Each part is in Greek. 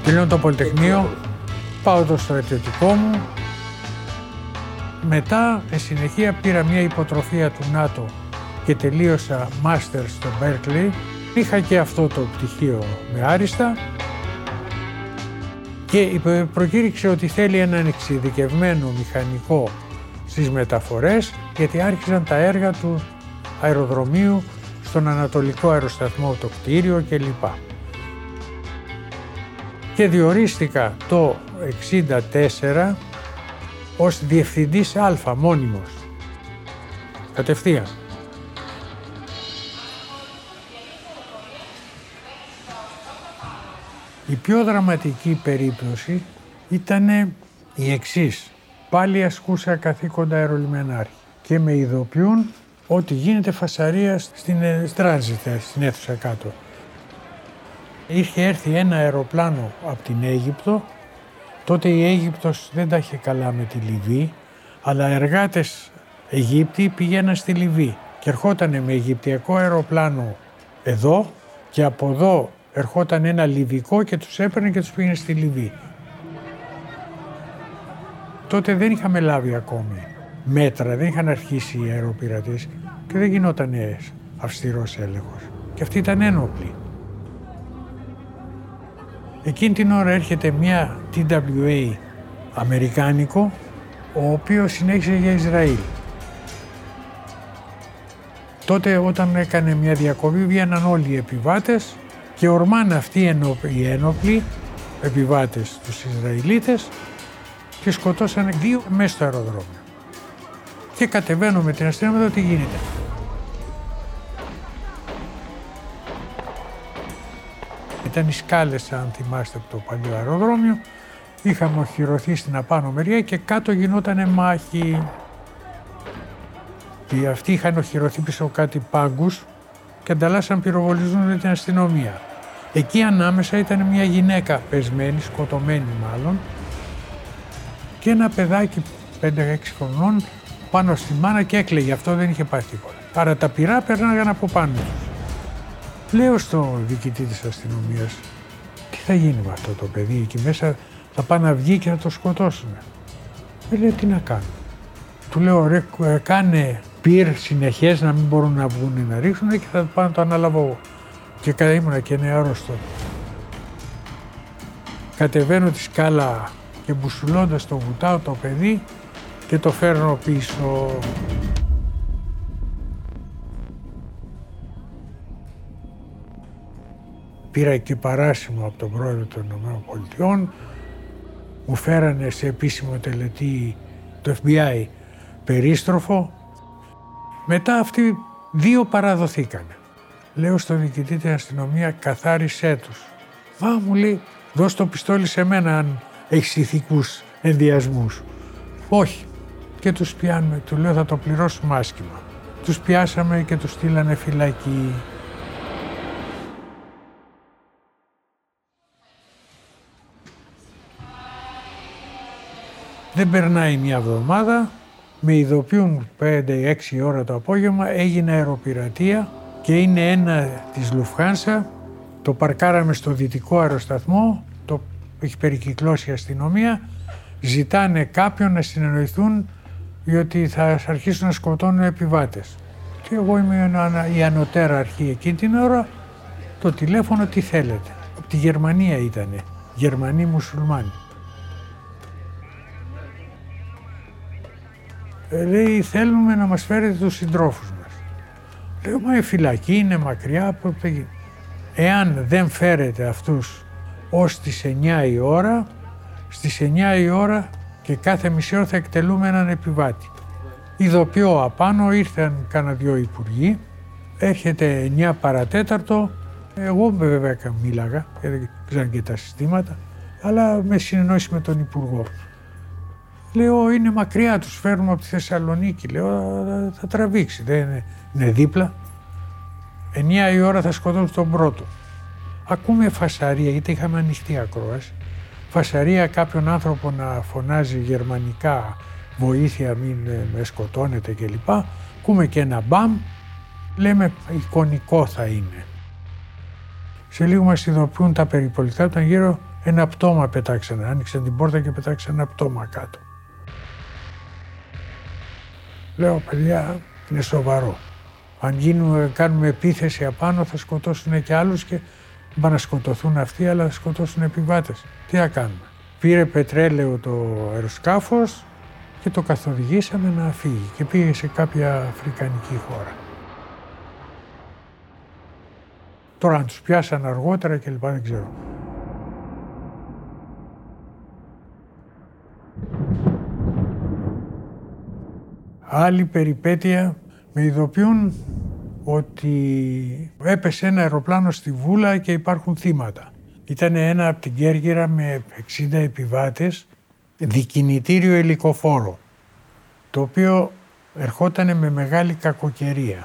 Τελειώνω το Πολυτεχνείο, πάω το στρατιωτικό μου. Μετά, εν συνεχεία, πήρα μια υποτροφία του ΝΑΤΟ και τελείωσα μάστερ στο Berkeley. Είχα και αυτό το πτυχίο με άριστα και προκήρυξε ότι θέλει έναν εξειδικευμένο μηχανικό στις μεταφορές, γιατί άρχισαν τα έργα του αεροδρομίου στον Ανατολικό Αεροσταθμό, το κτίριο κλπ. Και διορίστηκα το 1964 ως διευθυντής Α, μόνιμος. Κατευθείαν. Η πιο δραματική περίπτωση ήταν η εξής. Πάλι ασκούσα καθήκοντα αερολιμενάρχη και με ειδοποιούν ότι γίνεται φασαρία στην τράνζιτα, στην αίθουσα κάτω. Είχε έρθει ένα αεροπλάνο από την Αίγυπτο. Τότε η Αίγυπτος δεν τα είχε καλά με τη Λιβύη, αλλά εργάτες Αιγύπτιοι πηγαίναν στη Λιβύη και ερχόταν με αιγυπτιακό αεροπλάνο εδώ και από εδώ ερχόταν ένα λιβικό και τους έπαιρνε και τους πήγαινε στη Λιβύη. Τότε δεν είχαμε λάβει ακόμη μέτρα, δεν είχαν αρχίσει οι αεροπειρατές και δεν γινόταν αυστηρός έλεγχος. Και αυτοί ήταν ένοπλοι. Εκείνη την ώρα έρχεται μια TWA αμερικάνικο, ο οποίος συνέχισε για Ισραήλ. Τότε όταν έκανε μια διακοπή βγαίναν όλοι οι επιβάτες και ορμάνε αυτοί οι ένοπλοι επιβάτες τους Ισραηλίτες και σκοτώσανε 2 μέσα στο αεροδρόμιο. Και κατεβαίνω με την αστυνομία εδώ τι γίνεται. Ήταν οι σκάλες, αν θυμάστε, από το παλιό αεροδρόμιο. Είχαμε οχυρωθεί στην απάνω μεριά και κάτω γινότανε μάχη. Και αυτοί είχαν οχυρωθεί πίσω από κάτι πάγκους και ανταλλάσσαν πυροβολισμούς με την αστυνομία. Εκεί ανάμεσα ήταν μια γυναίκα πεσμένη, σκοτωμένη μάλλον, και ένα παιδάκι 5-6 χρονών πάνω στη μάνα και έκλαιγε. Αυτό δεν είχε πάθει τίποτα. Άρα τα πυρά περνάγαν από πάνω τους. Λέω στο διοικητή της αστυνομίας, τι θα γίνει με αυτό το παιδί εκεί μέσα, θα πάει να βγει και θα το σκοτώσουν. Με λέει, τι να κάνω. Του λέω, ρε, κάνε πυρ συνεχές να μην μπορούν να βγουν να ρίξουν και θα πάω να το αναλάβω εγώ. Και ήμουνα και νεαρός τότε. Κατεβαίνω τη σκάλα και μπουσουλώντας το βουτάω το παιδί και το φέρνω πίσω. Πήρα και παράσημο από τον πρόεδρο των ΗΠΑ, μου φέρανε σε επίσημο τελετή το FBI περίστροφο. Μετά αυτοί 2 παραδοθήκανε. Λέω στο διοικητή της αστυνομία, καθάρισέ τους. Μου λέει, δώσ' το πιστόλι σε μένα αν έχεις ηθικούς ενδιασμούς. Όχι. Και τους πιάνουμε, του λέω θα το πληρώσουμε άσχημα. Τους πιάσαμε και τους στείλανε φυλακή. Δεν περνάει μια εβδομάδα, με ειδοποιούν 5-6 ώρα το απόγευμα, έγινε αεροπειρατεία και είναι ένα της Λουφτχάνσα, το παρκάραμε στο δυτικό αεροσταθμό, το έχει περικυκλώσει η αστυνομία, ζητάνε κάποιον να συνεννοηθούν διότι θα αρχίσουν να σκοτώνουν επιβάτες. Και εγώ είμαι η ανωτέρα αρχή εκείνη την ώρα, το τηλέφωνο τι θέλετε. Από τη Γερμανία ήτανε, Γερμανοί μουσουλμάνοι. Λέει, θέλουμε να μας φέρετε τους συντρόφους μας. Λέω, μα η φυλακή είναι μακριά. Εάν δεν φέρετε αυτούς ως τις 9 η ώρα, στις 9 η ώρα και κάθε μισή ώρα θα εκτελούμε έναν επιβάτη. Ειδοποιώ απάνω, ήρθαν κάνα 2 υπουργοί, έρχεται 9 παρατέταρτο, εγώ βέβαια μίλαγα, δεν ξέραν και τα συστήματα, αλλά με συνεννόηση με τον υπουργό. Λέω, είναι μακριά, τους φέρνουμε από τη Θεσσαλονίκη. Λέω, θα τραβήξει, δεν είναι δίπλα. 9 η ώρα θα σκοτώσουν τον πρώτο. Ακούμε φασαρία, γιατί είχαμε ανοιχτή ακρόαση. Φασαρία κάποιον άνθρωπο να φωνάζει γερμανικά, βοήθεια, μην με σκοτώνετε κλπ. Ακούμε και ένα μπαμ, λέμε εικονικό θα είναι. Σε λίγο μας ειδοποιούν τα περιπολικά, ήταν γύρω ένα πτώμα πετάξανε. Άνοιξαν την πόρτα και πετάξανε ένα πτώμα κάτω. Λέω, παιδιά, είναι σοβαρό. Αν κάνουμε επίθεση απάνω θα σκοτώσουν και άλλους και πάνε να σκοτωθούν αυτοί, αλλά θα σκοτώσουν επιβάτες. Τι θα κάνουμε? Πήρε πετρέλαιο το αεροσκάφος και το καθοδηγήσαμε να φύγει και πήγε σε κάποια αφρικανική χώρα. Τώρα αν τους πιάσαν αργότερα και λοιπά δεν ξέρω. Άλλη περιπέτεια, με ειδοποιούν ότι έπεσε ένα αεροπλάνο στη Βούλα και υπάρχουν θύματα. Ήταν ένα από την Κέρκυρα με 60 επιβάτες, δικινητήριο ελικοφόρο, το οποίο ερχόταν με μεγάλη κακοκαιρία.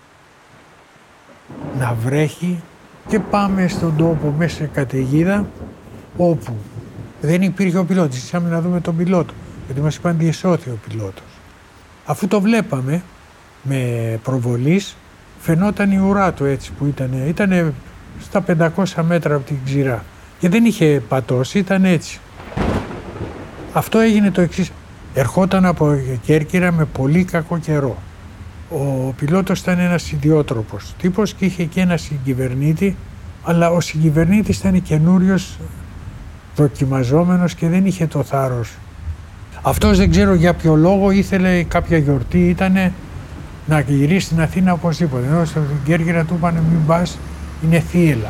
Να βρέχει και πάμε στον τόπο μέσα σε καταιγίδα, όπου δεν υπήρχε ο πιλότος. Ήσαμε να δούμε τον πιλότο, γιατί μας είπαν διεσώθη ο πιλότος. Αφού το βλέπαμε με προβολής, φαινόταν η ουρά του έτσι που ήταν στα 500 μέτρα από την ξηρά και δεν είχε πατώσει, ήταν έτσι. Αυτό έγινε το εξής. Ερχόταν από Κέρκυρα με πολύ κακό καιρό. Ο πιλότος ήταν ένας ιδιότροπος τύπος και είχε και ένα συγκυβερνήτη, αλλά ο συγκυβερνήτης ήταν καινούριος, δοκιμαζόμενος και δεν είχε το θάρρος. Αυτός δεν ξέρω για ποιο λόγο ήθελε κάποια γιορτή, ήτανε να γυρίσει στην Αθήνα οπωσδήποτε. Ενώ στην Κέρκυρα του είπανε μην πας, είναι θύελλα.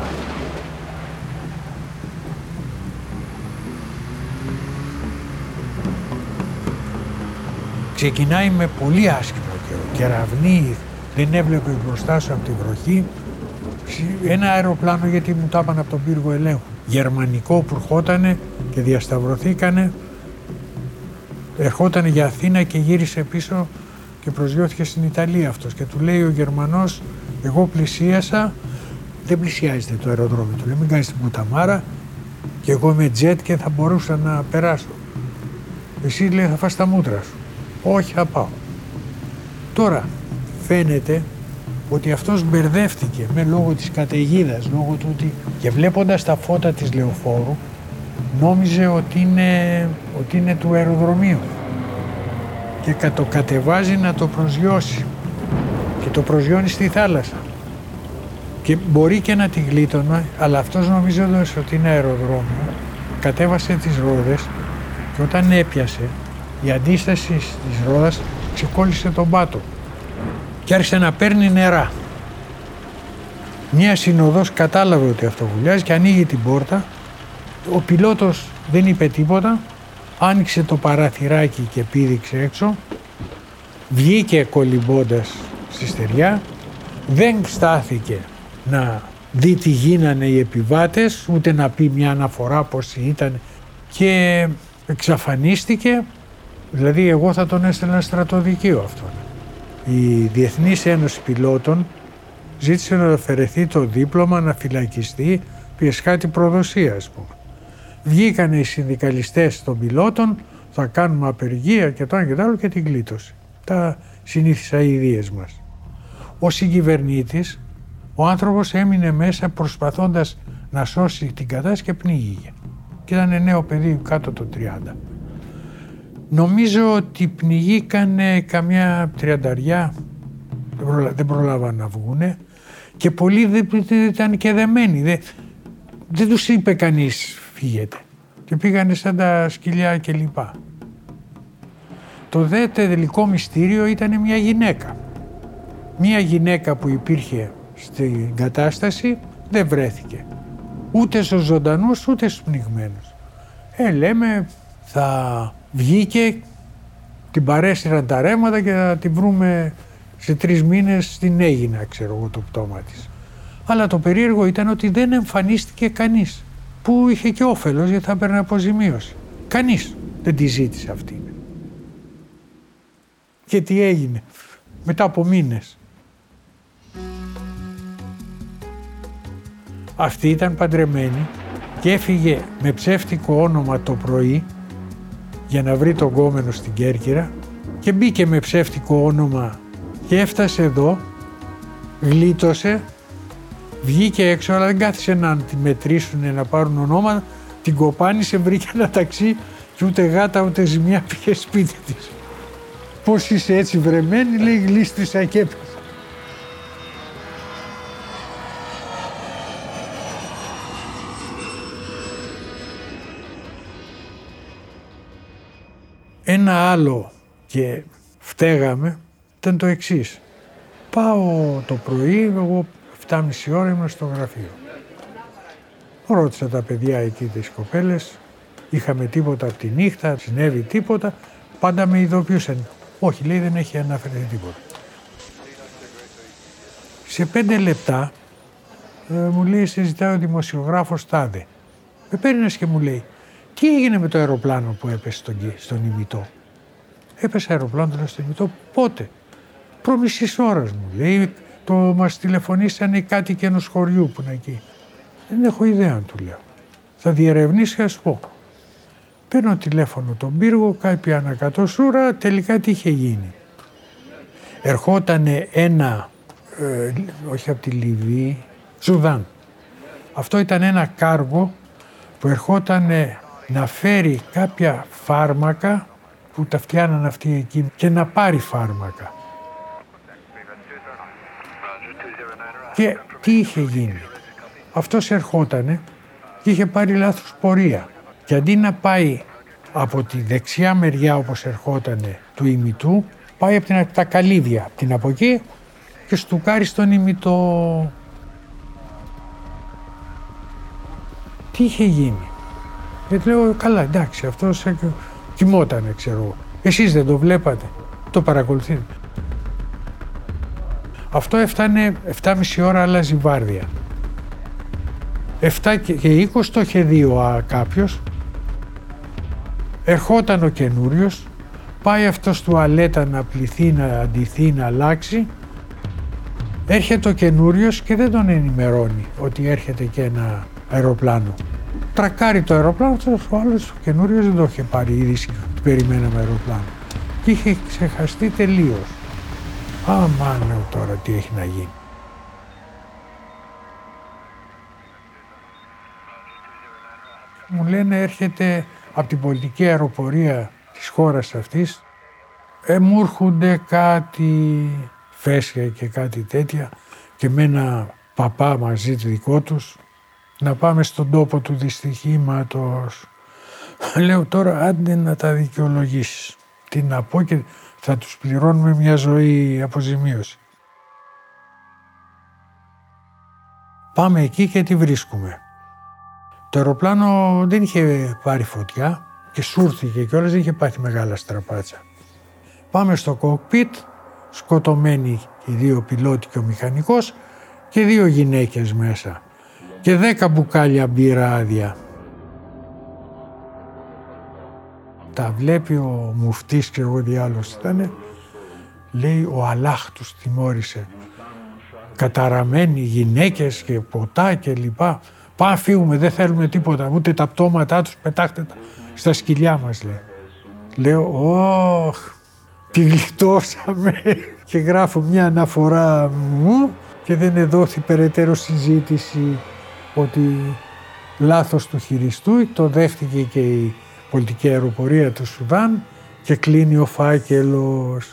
Ξεκινάει με πολύ άσχημο καιρό. Κεραυνή, δεν έβλεπε μπροστά σου από τη βροχή. Ένα αεροπλάνο, γιατί μου τα είπαν από τον πύργο ελέγχου, γερμανικό που ερχότανε και διασταυρωθήκανε, ερχότανε για Αθήνα και γύρισε πίσω και προσγειώθηκε στην Ιταλία αυτός. Και του λέει ο Γερμανός, εγώ πλησίασα, δεν πλησιάζεται το αεροδρόμιο. Του λέει, μην κάνεις την πουταμάρα και εγώ είμαι τζετ και θα μπορούσα να περάσω. Εσύ, λέει, θα φας τα μούτρα σου. Όχι, θα πάω. Τώρα φαίνεται ότι αυτός μπερδεύτηκε λόγω της καταιγίδας, λόγω του ότι και βλέποντας τα φώτα της λεωφόρου νόμιζε ότι είναι του αεροδρομίου και το κατεβάζει να το προσγειώσει και το προσγειώνει στη θάλασσα και μπορεί και να τη γλίτωνα, αλλά αυτός νομίζοντας ότι είναι αεροδρόμιο κατέβασε τις ρόδες και όταν έπιασε η αντίσταση της ρόδας ξεκόλλησε τον πάτο και άρχισε να παίρνει νερά. Μια συνοδός κατάλαβε ότι αυτό βουλιάζει και ανοίγει την πόρτα. Ο πιλότος δεν είπε τίποτα, άνοιξε το παραθυράκι και πήδηξε έξω, βγήκε κολυμπώντας στη στεριά, δεν στάθηκε να δει τι γίνανε οι επιβάτες, ούτε να πει μια αναφορά πώς ήταν και εξαφανίστηκε. Δηλαδή εγώ θα τον έστελνα στρατοδικείο αυτόν. Η Διεθνής Ένωση Πιλότων ζήτησε να αφαιρεθεί το δίπλωμα, να φυλακιστεί, πιεσχάτη προδοσία, ας πούμε. Βγήκανε οι συνδικαλιστές των πιλότων, θα κάνουμε απεργία και το ένα και το άλλο και την γλίτωση. Τα συνήθεις αηδίες μας. Ο συγκυβερνήτης, ο άνθρωπος έμεινε μέσα προσπαθώντας να σώσει την κατάσταση και πνίγηκε. Και ήταν νέο παιδί κάτω των 30. Νομίζω ότι πνιγήκανε καμιά 30, δεν προλάβαν να βγουνε και πολλοί δεν ήταν και δεμένοι. Δεν τους είπε κανείς φύγετε και πήγανε σαν τα σκυλιά και λοιπά. Το δε τελικό μυστήριο ήταν μια γυναίκα. Μια γυναίκα που υπήρχε στην κατάσταση δεν βρέθηκε. Ούτε στους ζωντανούς ούτε στους πνιγμένους. Λέμε θα βγήκε, την παρέσυραν τα ρέματα και θα την βρούμε σε 3 μήνες στην Αίγινα, ξέρω εγώ, το πτώμα της. Αλλά το περίεργο ήταν ότι δεν εμφανίστηκε κανείς, που είχε και όφελος γιατί θα έπαιρνε αποζημίωση. Κανείς δεν τη ζήτησε αυτή. Και τι έγινε μετά από μήνες? Αυτή ήταν παντρεμένη και έφυγε με ψεύτικο όνομα το πρωί για να βρει τον γκόμενο στην Κέρκυρα και μπήκε με ψεύτικο όνομα και έφτασε εδώ, γλίτωσε, βγήκε έξω, αλλά δεν κάθισε να τη μετρήσουν, να πάρουν ονόματα, Την κοπάνισε, βρήκε ένα ταξί και ούτε γάτα ούτε ζημιά πήγε σπίτι της. Πώς είσαι έτσι βρεμένη, λέει, γλίστρισα και έπαιζε. Ένα άλλο και φταίγαμε ήταν το εξής. Πάω το πρωί, εγώ 7,5 ώρα ήμουν στο γραφείο. Ρώτησα τα παιδιά εκεί, τις κοπέλες, είχαμε τίποτα από τη νύχτα, συνέβη τίποτα, πάντα με ειδοποιούσαν. Όχι, λέει, δεν έχει αναφερθεί τίποτα. Σε 5 λεπτά μου λέει, συζητάει ο δημοσιογράφος τάδε. Με παίρνει και μου λέει, τι έγινε με το αεροπλάνο που έπεσε στον ημιτό. Έπεσε αεροπλάνο στον ημιτό, πότε? Προ-μισής ώρας, μου λέει, μας τηλεφωνήσαν οι κάτοικοι ενός χωριού που είναι εκεί. Δεν έχω ιδέα, του λέω. Θα διερευνήσω και θα σου πω. Παίρνω τηλέφωνο τον πύργο, κάποια ανακατοσούρα, τελικά τι είχε γίνει. Ερχότανε ένα, όχι από τη Λιβύη, Σουδάν. Αυτό ήταν ένα κάργο που ερχότανε να φέρει κάποια φάρμακα που τα φτιάναν αυτοί εκεί και να πάρει φάρμακα. Και τι είχε γίνει. Αυτός ερχότανε και είχε πάρει λάθος πορεία. Και αντί να πάει από τη δεξιά μεριά όπως ερχότανε του ημιτού, πάει από τα καλύβια, από την από εκεί και στουκάρει στον ημιτό. Τι είχε γίνει. Γιατί λέω, καλά, εντάξει, αυτός κοιμότανε, ξέρω. Εσείς δεν το βλέπατε, το παρακολουθείτε. Αυτό έφτανε 7,5 ώρα, άλλαζε βάρδια. 7 και 20 το είχε δει κάποιος. Ερχόταν ο καινούριος, πάει αυτός τουαλέτα να πληθεί, να αντιθεί, να αλλάξει. Έρχεται ο καινούριος και δεν τον ενημερώνει ότι έρχεται και ένα αεροπλάνο. Τρακάρει το αεροπλάνο, ο άλλος ο καινούριος δεν το είχε πάρει είδηση ότι περιμέναμε αεροπλάνο. Και είχε ξεχαστεί τελείως. Αμά, λέω τώρα τι έχει να γίνει. Μου λένε έρχεται από την πολιτική αεροπορία της χώρας αυτής, μου έρχονται κάτι φέσια και κάτι τέτοια και με ένα παπά μαζί δικό τους να πάμε στον τόπο του δυστυχήματος. Λέω τώρα άντε να τα δικαιολογήσεις. Τι να πω και θα τους πληρώνουμε μια ζωή αποζημίωση. Πάμε εκεί και τη βρίσκουμε. Το αεροπλάνο δεν είχε πάρει φωτιά και σούρθηκε κιόλας, δεν είχε πάθει μεγάλα στραπάτσα. Πάμε στο κοκπίτ, σκοτωμένοι οι 2 πιλότοι και ο μηχανικός και 2 γυναίκες μέσα και 10 μπουκάλια μπύρα άδεια. Τα βλέπει ο μουφτής και εγώ διάλογος ήτανε, λέει ο Αλλάχ τους τιμώρησε. Καταραμένοι γυναίκες και ποτά και λοιπά. Πάμε φύγουμε, δεν θέλουμε τίποτα, ούτε τα πτώματά τους, πετάχτε τα στα σκυλιά μας, λέει. Λέω, όχ, τη γλιτώσαμε και γράφω μια αναφορά μου και δεν εδόθη περαιτέρω συζήτηση ότι λάθος του χειριστού, το δέχτηκε και η πολιτική αεροπορία του Σουδάν και κλείνει ο φάκελος.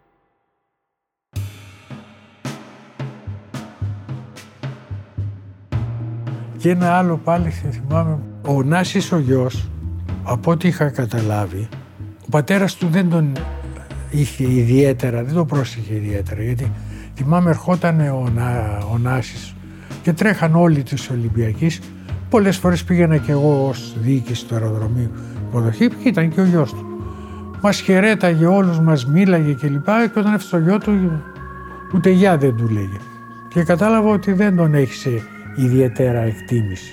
Και ένα άλλο πάλι θυμάμαι, ο Νάσης ο γιος, από ό,τι είχα καταλάβει, ο πατέρας του δεν τον είχε ιδιαίτερα, δεν το πρόσεχε ιδιαίτερα, γιατί θυμάμαι ερχόταν ο Νάσης και τρέχαν όλοι τους Ολυμπιακείς. Πολλές φορές πήγαινα και εγώ ως διοίκηση του αεροδρομίου υποδοχή και ήταν και ο γιος του. Μας χαιρέταγε όλους, μας μίλαγε κλπ. Και όταν έφτασε το γιο του, ούτε γεια δεν του λέγε. Και κατάλαβα ότι δεν τον έχει ιδιαίτερα εκτίμηση.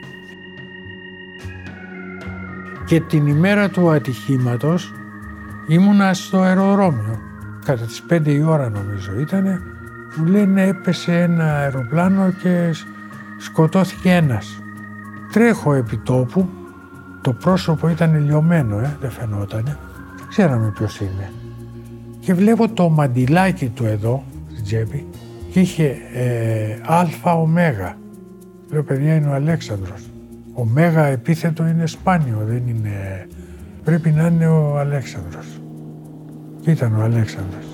Και την ημέρα του ατυχήματος ήμουνα στο αεροδρόμιο. Κατά τις 5 η ώρα νομίζω ήτανε, μου λένε έπεσε ένα αεροπλάνο και σκοτώθηκε ένας. Τρέχω επί τόπου, το πρόσωπο ήταν λιωμένο, δεν φαινότανε, ξέραμε ποιος είναι. Και βλέπω το μαντιλάκι του εδώ, στην τσέπη, και είχε ΑΟ. Λέω, παιδιά, είναι ο Αλέξανδρος. Ο μέγα επίθετο είναι σπάνιο, δεν είναι... Πρέπει να είναι ο Αλέξανδρος. Και ήταν ο Αλέξανδρος.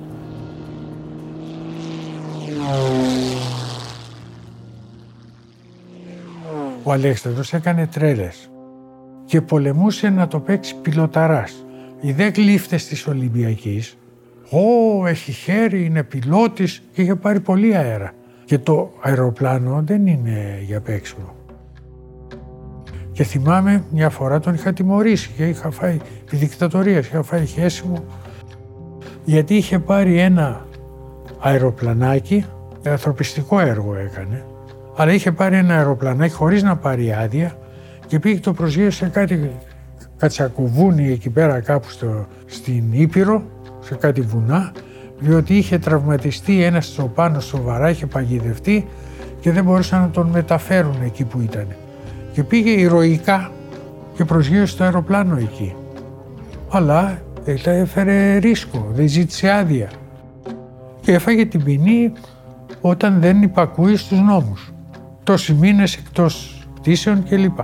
Ο Αλέξανδρος έκανε τρέλες και πολεμούσε να το παίξει πιλοταράς. Οι 10 γλύφτες της Ολυμπιακής, έχει χέρι, είναι πιλότης και είχε πάρει πολύ αέρα. Και το αεροπλάνο δεν είναι για παίξιμο. Και θυμάμαι μια φορά τον είχα τιμωρήσει και είχα φάει τη δικτατορία, είχα φάει χέσιμο, γιατί είχε πάρει ένα αεροπλανάκι, ανθρωπιστικό έργο έκανε, αλλά είχε πάρει ένα αεροπλανάκι χωρίς να πάρει άδεια και πήγε το προσγείωσε σε κάτι κατσακουβούνι εκεί πέρα κάπου στην Ήπειρο, σε κάτι βουνά, διότι είχε τραυματιστεί ένας τσοπάνος σοβαρά, είχε παγιδευτεί και δεν μπορούσαν να τον μεταφέρουν εκεί που ήταν. Και πήγε ηρωικά και προσγείωσε το αεροπλάνο εκεί. Αλλά έφερε ρίσκο, δεν ζήτησε άδεια. Και έφαγε την ποινή όταν δεν υπακούει στους νόμους. Τόσοι μήνες εκτός πτήσεων κλπ.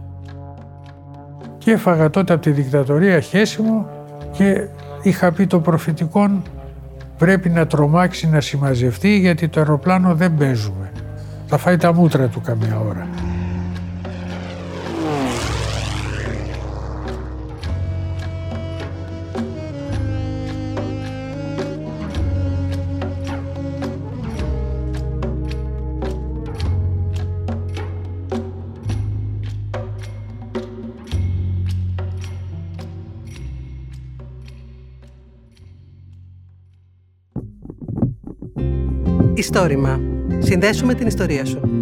Και έφαγα τότε από τη δικτατορία χέσιμο και είχα πει το προφητικόν πρέπει να τρομάξει να συμμαζευτεί γιατί το αεροπλάνο δεν παίζουμε. Θα φάει τα μούτρα του καμιά ώρα. Ιστόρημα. Συνδέσουμε την ιστορία σου.